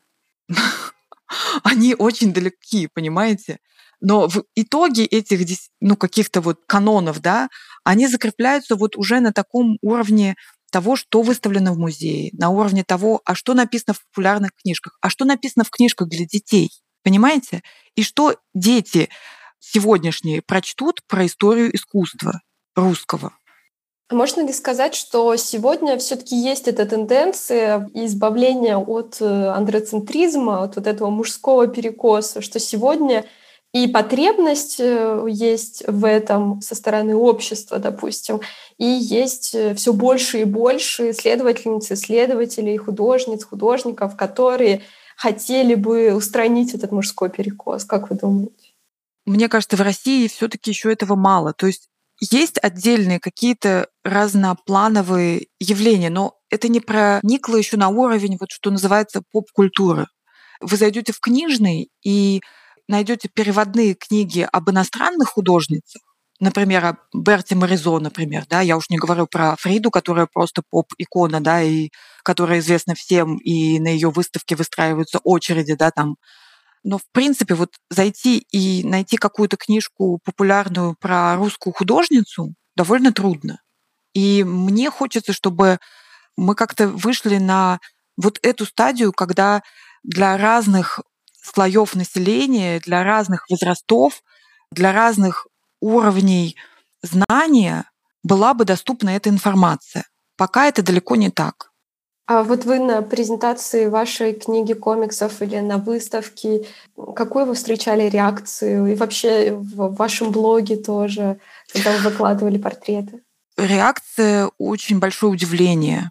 Они очень далеки, понимаете? Но в итоге этих каких-то вот канонов, да, они закрепляются вот уже на таком уровне того, что выставлено в музее, на уровне того, а что написано в популярных книжках, а что написано в книжках для детей, понимаете? И что дети сегодняшние прочтут про историю искусства русского. Можно ли сказать, что сегодня все-таки есть эта тенденция избавления от андроцентризма, от вот этого мужского перекоса, что сегодня и потребность есть в этом со стороны общества, допустим, и есть все больше и больше исследовательниц, исследователей, художниц, художников, которые хотели бы устранить этот мужской перекос. Как вы думаете? Мне кажется, в России все-таки еще этого мало. То есть есть отдельные какие-то разноплановые явления, но это не проникло еще на уровень, вот что называется, поп-культуры. Вы зайдете в книжный и найдете переводные книги об иностранных художницах, например, о Берте Моризо, например, да, я уж не говорю про Фриду, которая просто поп-икона, да, и которая известна всем, и на ее выставке выстраиваются очереди, да, там. Но, в принципе, вот зайти и найти какую-то книжку популярную про русскую художницу довольно трудно. И мне хочется, чтобы мы как-то вышли на вот эту стадию, когда для разных слоев населения, для разных возрастов, для разных уровней знания была бы доступна эта информация. Пока это далеко не так. А вот вы на презентации вашей книги комиксов или на выставке, какую вы встречали реакцию? И вообще в вашем блоге тоже, когда вы выкладывали портреты? Реакция очень большое удивление.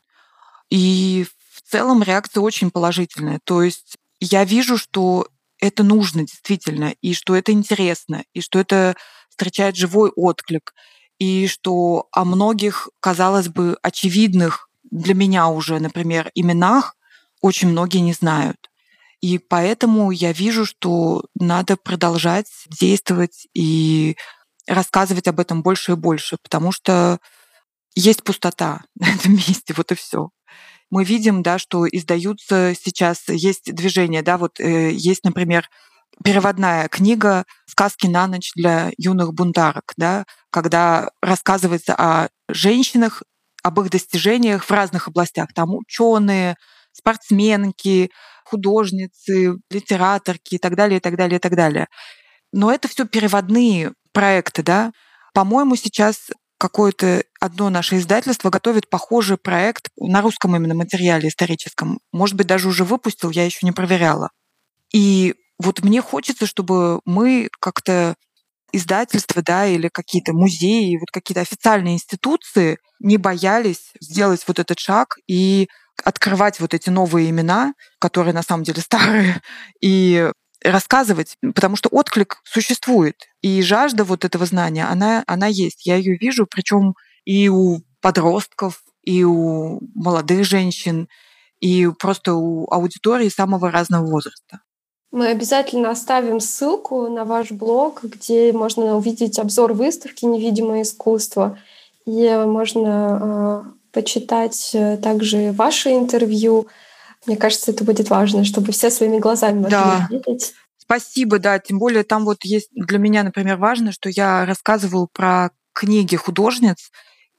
И в целом реакция очень положительная. То есть я вижу, что это нужно действительно, и что это интересно, и что это встречает живой отклик, и что о многих, казалось бы, очевидных для меня уже, например, именах очень многие не знают. И поэтому я вижу, что надо продолжать действовать и рассказывать об этом больше и больше, потому что есть пустота на этом месте, вот и все. Мы видим, да, что издаются сейчас, есть движение, да, вот есть, например, переводная книга «Сказки на ночь для юных бунтарок», да, когда рассказывается о женщинах, об их достижениях в разных областях. Там ученые, спортсменки, художницы, литераторки и так далее, и так далее, и так далее. Но это все переводные проекты, да. По-моему, сейчас какое-то одно наше издательство готовит похожий проект на русском именно материале историческом. Может быть, даже уже выпустил, я еще не проверяла. И вот мне хочется, чтобы мы как-то издательства, да, или какие-то музеи, вот какие-то официальные институции не боялись сделать вот этот шаг и открывать вот эти новые имена, которые на самом деле старые, и рассказывать, потому что отклик существует. И жажда вот этого знания, она есть. Я ее вижу, причем и у подростков, и у молодых женщин, и просто у аудитории самого разного возраста. Мы обязательно оставим ссылку на ваш блог, где можно увидеть обзор выставки «Невидимое искусство». И можно почитать также ваши интервью. Мне кажется, это будет важно, чтобы все своими глазами могли увидеть. Спасибо, да. Тем более там вот есть для меня, например, важно, что я рассказываю про книги художниц,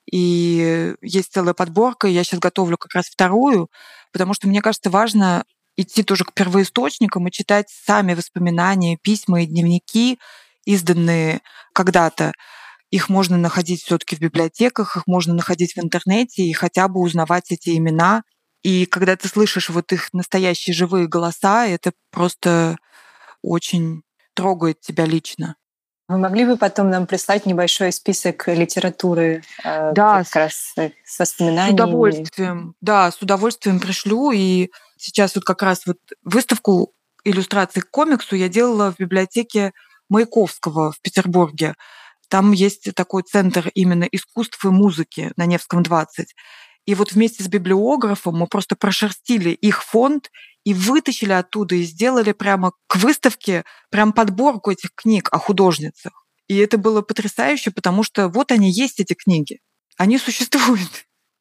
и есть целая подборка, я сейчас готовлю как раз вторую, потому что мне кажется важно идти тоже к первоисточникам и читать сами воспоминания, письма и дневники, изданные когда-то. Их можно находить все-таки в библиотеках, их можно находить в интернете и хотя бы узнавать эти имена. И когда ты слышишь вот их настоящие живые голоса, это просто очень трогает тебя лично. Вы могли бы потом нам прислать небольшой список литературы, Да, как раз с с воспоминаниями? удовольствием. Да, с удовольствием пришлю. И сейчас вот как раз вот выставку иллюстраций к комиксу я делала в библиотеке Маяковского в Петербурге. Там есть такой центр именно искусств и музыки на Невском 20. И вот вместе с библиографом мы просто прошерстили их фонд и вытащили оттуда и сделали прямо к выставке прям подборку этих книг о художницах. И это было потрясающе, потому что вот они есть, эти книги. Они существуют.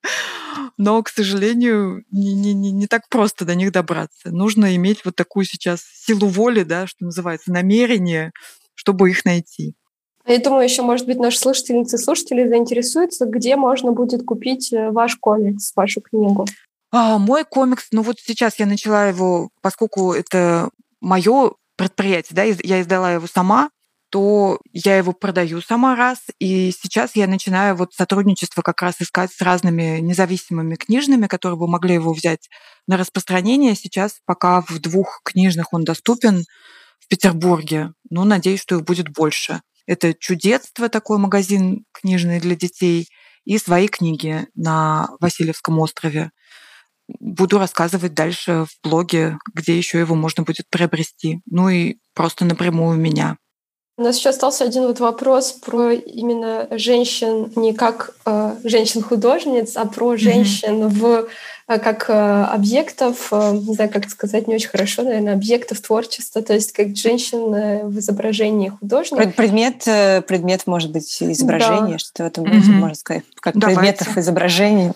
Но, к сожалению, не так просто до них добраться. Нужно иметь вот такую сейчас силу воли, да, что называется, намерение, чтобы их найти. Я думаю, еще, может быть, наши слушательницы и слушатели заинтересуются, где можно будет купить ваш комикс, вашу книгу. Мой комикс, ну вот сейчас я начала его, поскольку это мое предприятие, да, я издала его сама, то я его продаю сама раз, и сейчас я начинаю вот сотрудничество как раз искать с разными независимыми книжными, которые бы могли его взять на распространение. Сейчас пока в 2 книжных он доступен в Петербурге, но надеюсь, что их будет больше. Это «Чудетство», такой магазин книжный для детей, и «Свои книги» на Васильевском острове. Буду рассказывать дальше в блоге, где еще его можно будет приобрести. Ну и просто напрямую у меня. У нас еще остался один вот вопрос про именно женщин, не как женщин-художниц, а про женщин как объектов, не знаю, как сказать, не очень хорошо, наверное, объектов творчества, то есть как женщин в изображении художника. Предмет может быть изображение, Да. что это можно сказать, как предметов изображений.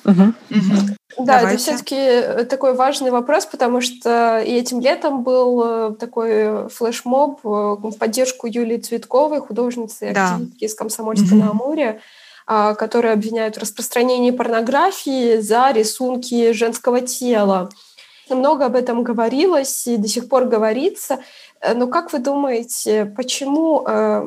Да, это все-таки такой важный вопрос, потому что и этим летом был такой флешмоб в поддержку Юлии Цветковой, художницы и активистки из Комсомольска-на-Амуре, которые обвиняют в распространении порнографии за рисунки женского тела. Много об этом говорилось и до сих пор говорится. Но как вы думаете, почему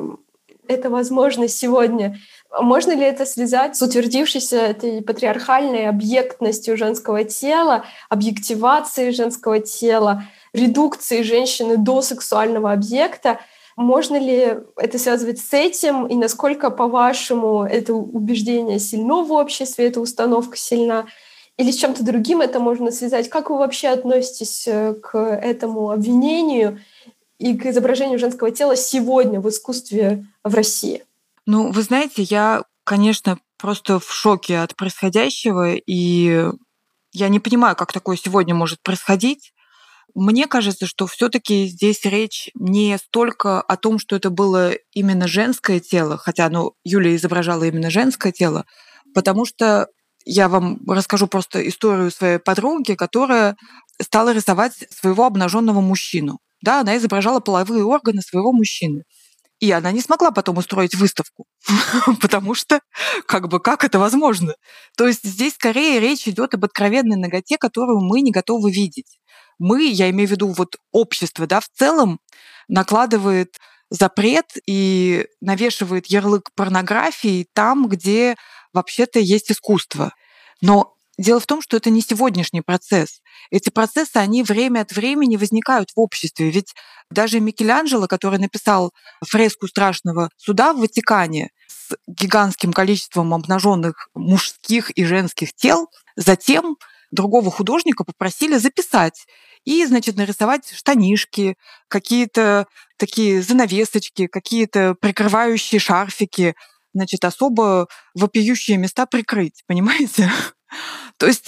это возможно сегодня? Можно ли это связать с утвердившейся этой патриархальной объектностью женского тела, объективацией женского тела, редукцией женщины до сексуального объекта? Можно ли это связывать с этим? И насколько, по-вашему, это убеждение сильно в обществе, эта установка сильна? Или с чем-то другим это можно связать? Как вы вообще относитесь к этому обвинению и к изображению женского тела сегодня в искусстве в России? Ну, вы знаете, я, конечно, просто в шоке от происходящего, и я не понимаю, как такое сегодня может происходить. Мне кажется, что все-таки здесь речь не столько о том, что это было именно женское тело, хотя Юлия изображала именно женское тело, потому что я вам расскажу просто историю своей подруги, которая стала рисовать своего обнаженного мужчину. Да, она изображала половые органы своего мужчины. И она не смогла потом устроить выставку, потому что как это возможно? То есть здесь скорее речь идет об откровенной наготе, которую мы не готовы видеть. Я имею в виду вот общество, да, в целом накладывает запрет и навешивает ярлык порнографии там, где вообще-то есть искусство. Но дело в том, что это не сегодняшний процесс. Эти процессы, они время от времени возникают в обществе. Ведь даже Микеланджело, который написал фреску «Страшного суда» в Ватикане с гигантским количеством обнаженных мужских и женских тел, затем другого художника попросили записать и, нарисовать штанишки, какие-то такие занавесочки, какие-то прикрывающие шарфики, особо вопиющие места прикрыть, понимаете? То есть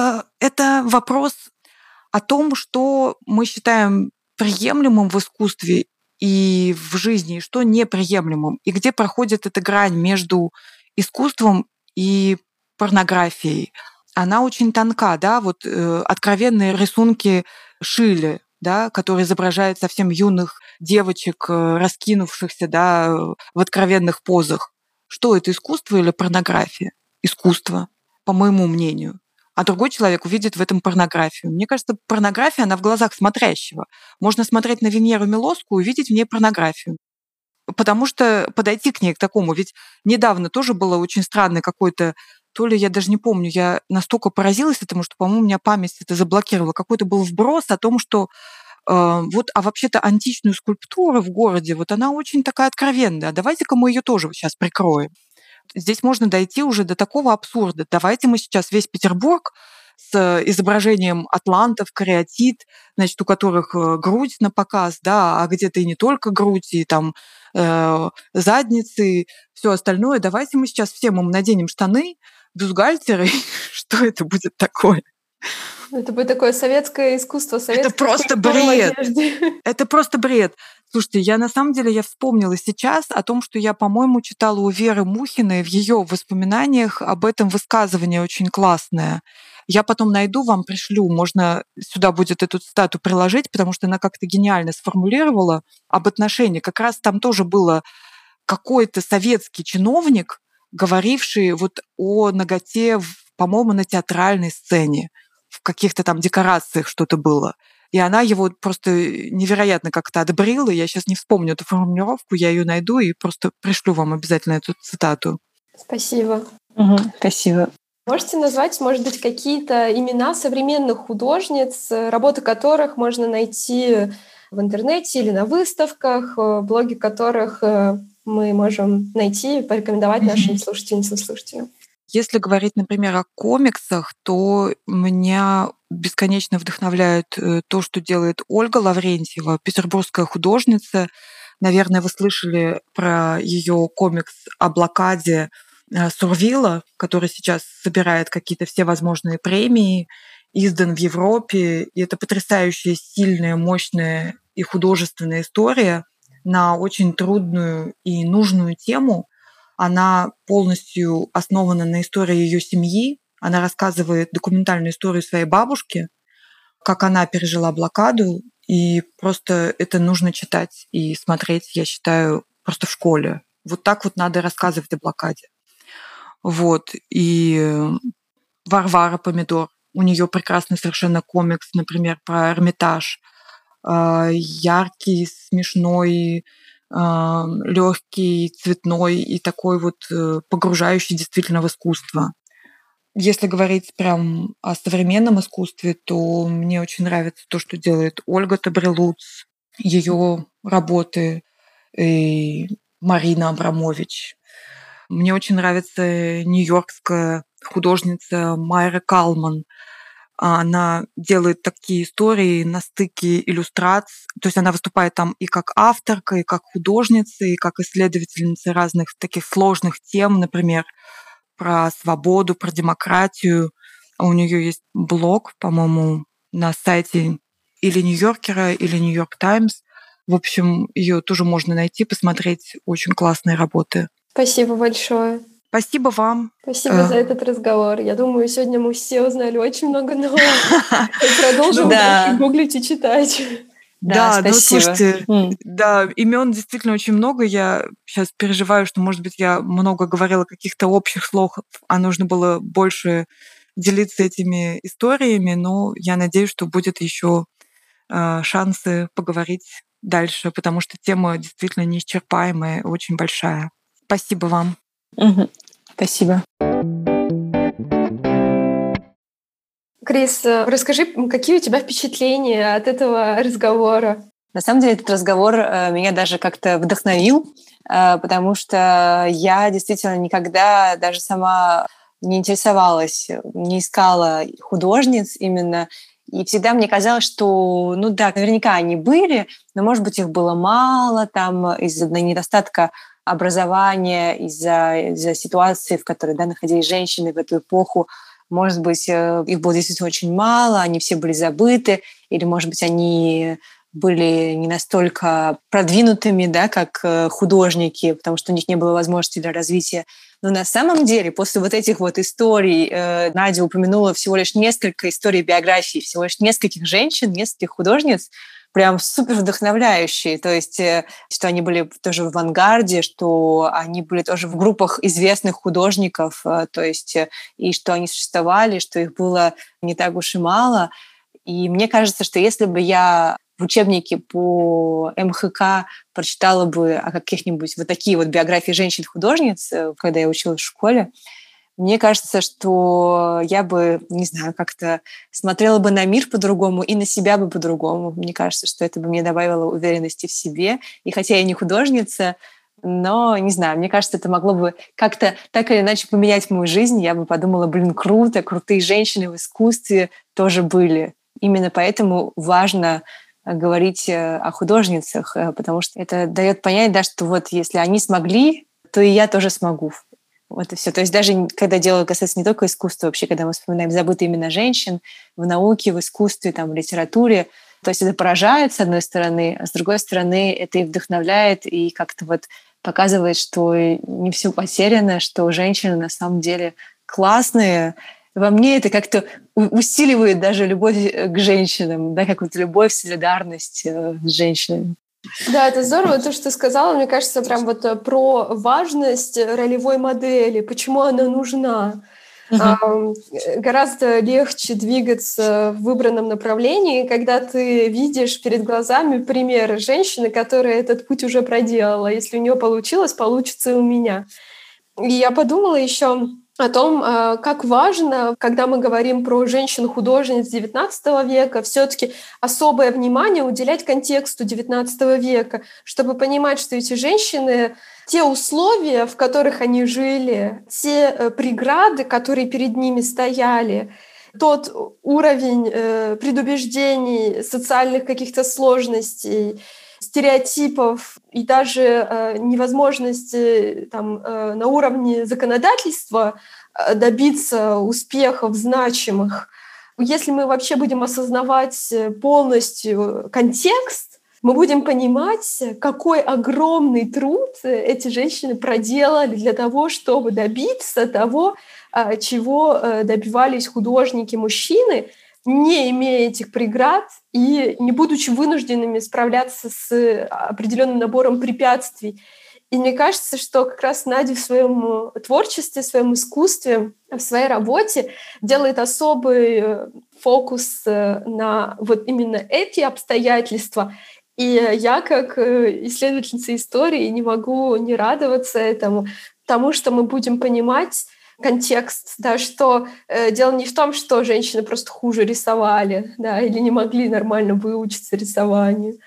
это вопрос о том, что мы считаем приемлемым в искусстве и в жизни, и что неприемлемым, и где проходит эта грань между искусством и порнографией. Она очень тонка, да, откровенные рисунки Шиле, да, который изображает совсем юных девочек, раскинувшихся, да, в откровенных позах. Что это, искусство или порнография? Искусство, по моему мнению. А другой человек увидит в этом порнографию. Мне кажется, порнография, она в глазах смотрящего. Можно смотреть на Венеру Милосскую и увидеть в ней порнографию. потому что подойти к ней к такому, ведь недавно тоже было очень странное какое-то, то ли я даже не помню, я настолько поразилась этому, что, по-моему, у меня память это заблокировала. Какой-то был вброс о том, что а вообще-то античную скульптуру в городе, вот она очень такая откровенная. Давайте-ка мы ее тоже сейчас прикроем. Здесь можно дойти уже до такого абсурда. Давайте мы сейчас весь Петербург с изображением атлантов, кариатид, значит, у которых грудь на показ, да, а где-то и не только грудь, и там задницы, все остальное. Давайте мы сейчас всем им наденем штаны, бюстгальтеры. Что это будет такое? Это будет такое советское искусство, советское. Это просто бред. Это просто бред. Слушайте, на самом деле я вспомнила сейчас о том, что я, по-моему, читала у Веры Мухиной в ее воспоминаниях об этом высказывание очень классное. Я потом найду, вам пришлю, можно сюда будет эту цитату приложить, потому что она как-то гениально сформулировала об отношении. Как раз там тоже было какой-то советский чиновник, говоривший вот о наготе, по-моему, на театральной сцене, в каких-то там декорациях что-то было. И она его просто невероятно как-то отбрила. Я сейчас не вспомню эту формулировку, я ее найду и просто пришлю вам обязательно эту цитату. Спасибо. Спасибо. Можете назвать, может быть, какие-то имена современных художниц, работы которых можно найти в интернете или на выставках, блоги которых мы можем найти и порекомендовать нашим слушательницам и слушателям? Если говорить, например, о комиксах, то меня бесконечно вдохновляет то, что делает Ольга Лаврентьева, петербургская художница. Наверное, вы слышали про ее комикс о блокаде Сурвилла, который сейчас собирает какие-то все возможные премии, издан в Европе. И это потрясающая, сильная, мощная и художественная история на очень трудную и нужную тему. Она полностью основана на истории ее семьи. Она рассказывает документальную историю своей бабушки, как она пережила блокаду. И просто это нужно читать и смотреть, я считаю, просто в школе. Вот так вот надо рассказывать о блокаде. Вот. И Варвара Помидор. У нее прекрасный совершенно комикс, например, про Эрмитаж. Яркий, смешной, легкий, цветной и такой вот погружающий действительно в искусство. Если говорить прям о современном искусстве, то мне очень нравится то, что делает Ольга Табрелуц, ее работы, и Марина Абрамович. Мне очень нравится нью-йоркская художница Майра Калман. Она делает такие истории на стыке иллюстраций. То есть она выступает там и как авторка, и как художница, и как исследовательница разных таких сложных тем, например, про свободу, про демократию. У нее есть блог, по-моему, на сайте или Нью-Йоркера, или Нью-Йорк Таймс. В общем, ее тоже можно найти, посмотреть. Очень классные работы. Спасибо большое. Спасибо вам. Спасибо за этот разговор. Я думаю, сегодня мы все узнали очень много нового. Продолжим дальше гуглить и читать. Да, ну слушайте, да, имен действительно очень много. Я сейчас переживаю, что, может быть, я много говорила каких-то общих слов, а нужно было больше делиться этими историями, но я надеюсь, что будет еще шансы поговорить дальше, потому что тема действительно неисчерпаемая, очень большая. Спасибо вам. Спасибо. Крис, расскажи, какие у тебя впечатления от этого разговора? На самом деле этот разговор меня даже как-то вдохновил, потому что я действительно никогда даже сама не интересовалась, не искала художниц именно. И всегда мне казалось, что, ну да, наверняка они были, но, может быть, их было мало там из-за недостатка образования, из-за ситуации, в которой находились женщины в эту эпоху. Может быть, их было действительно очень мало, они все были забыты, или, может быть, они были не настолько продвинутыми, как художники, потому что у них не было возможности для развития. Но на самом деле, после вот этих вот историй, Надя упомянула всего лишь несколько историй биографии, всего лишь нескольких женщин, нескольких художниц, прям супер вдохновляющие. То есть, что они были тоже в авангарде, что они были тоже в группах известных художников, то есть, и что они существовали, что их было не так уж и мало. И мне кажется, что если бы я в учебнике по МХК прочитала бы о каких-нибудь вот такие вот биографии женщин-художниц, когда я училась в школе, мне кажется, что я бы, не знаю, как-то смотрела бы на мир по-другому и на себя бы по-другому. Мне кажется, что это бы мне добавило уверенности в себе. И хотя я не художница, но, не знаю, мне кажется, это могло бы как-то так или иначе поменять мою жизнь. Я бы подумала, круто, крутые женщины в искусстве тоже были. Именно поэтому важно говорить о художницах, потому что это дает понять, да, что вот если они смогли, то и я тоже смогу. Вот и все. То есть даже когда дело касается не только искусства, вообще, когда мы вспоминаем забытые имена женщин в науке, в искусстве, там, в литературе, то есть это поражает, с одной стороны, а с другой стороны, это и вдохновляет, и как-то вот показывает, что не все потеряно, что женщины на самом деле классные. Во мне это как-то усиливает даже любовь к женщинам, да, как вот любовь, солидарность с женщинами. Да, это здорово, то, что ты сказала, мне кажется, прям вот про важность ролевой модели, почему она нужна. Гораздо легче двигаться в выбранном направлении, когда ты видишь перед глазами пример женщины, которая этот путь уже проделала. Если у нее получилось, получится и у меня. И я подумала еще о том, как важно, когда мы говорим про женщин-художниц XIX века, все-таки особое внимание уделять контексту XIX века, чтобы понимать, что эти женщины, те условия, в которых они жили, те преграды, которые перед ними стояли, тот уровень предубеждений, социальных каких-то сложностей, стереотипов и даже невозможности на уровне законодательства добиться успехов значимых. Если мы вообще будем осознавать полностью контекст, мы будем понимать, какой огромный труд эти женщины проделали для того, чтобы добиться того, чего добивались художники-мужчины, не имея этих преград и не будучи вынужденными справляться с определенным набором препятствий. И мне кажется, что как раз Надя в своем творчестве, в своем искусстве, в своей работе делает особый фокус на вот именно эти обстоятельства. И я, как исследовательница истории, не могу не радоваться этому, потому что мы будем понимать контекст, да, что дело не в том, что женщины просто хуже рисовали, да, или не могли нормально выучиться рисованию,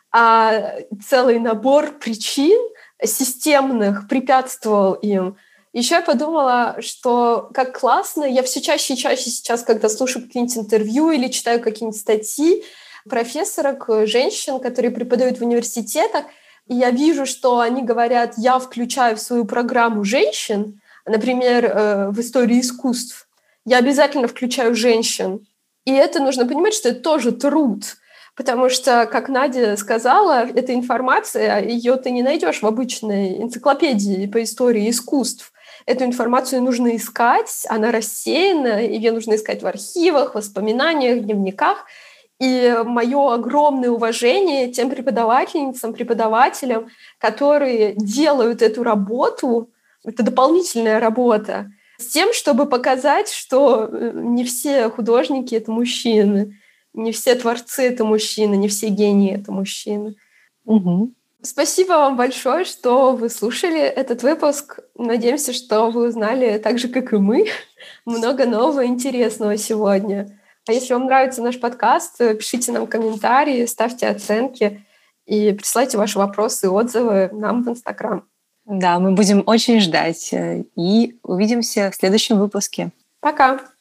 а целый набор причин системных препятствовал им. Еще я подумала, что как классно, я все чаще и чаще сейчас, когда слушаю какие-нибудь интервью или читаю какие-нибудь статьи профессорок, женщин, которые преподают в университетах, и я вижу, что они говорят, я включаю в свою программу женщин, например, в истории искусств, я обязательно включаю женщин. И это нужно понимать, что это тоже труд. Потому что, как Надя сказала, эта информация, ее ты не найдешь в обычной энциклопедии по истории искусств. Эту информацию нужно искать, она рассеяна, ее нужно искать в архивах, воспоминаниях, дневниках. И мое огромное уважение тем преподавательницам, преподавателям, которые делают эту работу, это дополнительная работа, с тем, чтобы показать, что не все художники — это мужчины, не все творцы — это мужчины, не все гении — это мужчины. Угу. Спасибо вам большое, что вы слушали этот выпуск. Надеемся, что вы узнали так же, как и мы, много нового и интересного сегодня. А если вам нравится наш подкаст, пишите нам комментарии, ставьте оценки и присылайте ваши вопросы и отзывы нам в Инстаграм. Да, мы будем очень ждать и увидимся в следующем выпуске. Пока!